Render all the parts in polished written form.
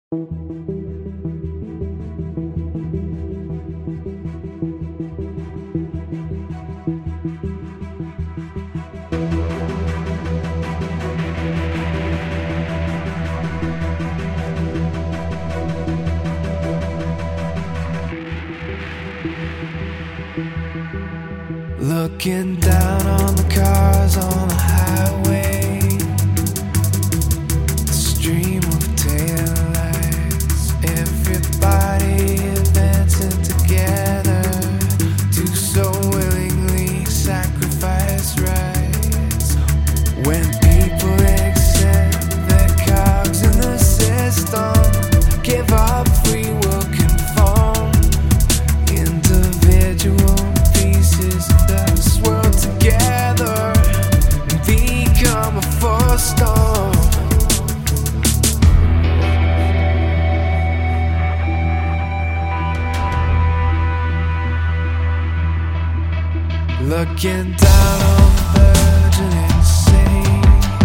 Looking down on the cars on the highway, the stream of taillights, everybody advancing together to so willingly sacrifice rights. When people accept their cogs in the system, give up free will, conform individual pieces that swirl together and become a force storm. Looking down on the burgeoning city,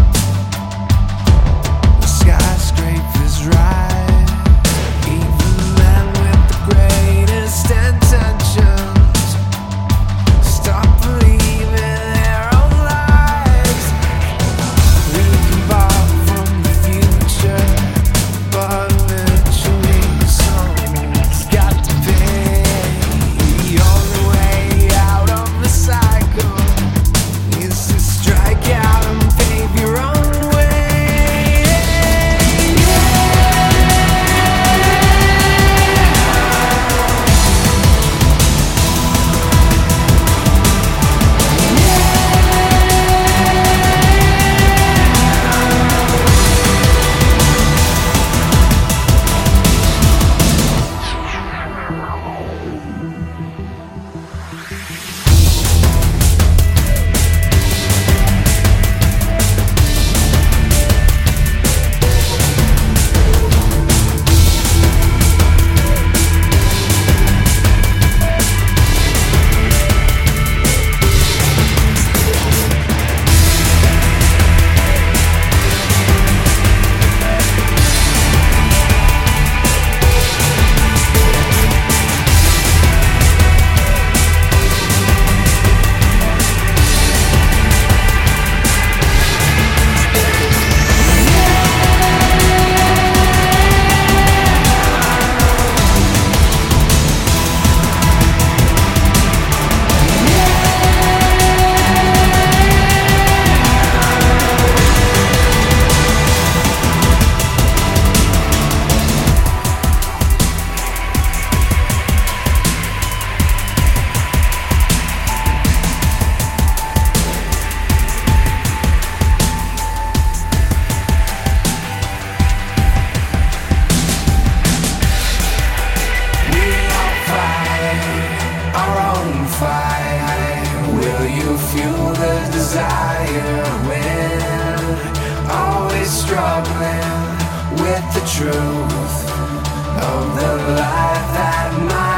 the skyscrapers rise, even men with the greatest intentions stop believing their own lies. We can borrow from the future, but eventually someone's got to pay. The only way out of the cycle is to strike out and pave your own way. Will you fuel the desire when always struggling with the truth of the life that might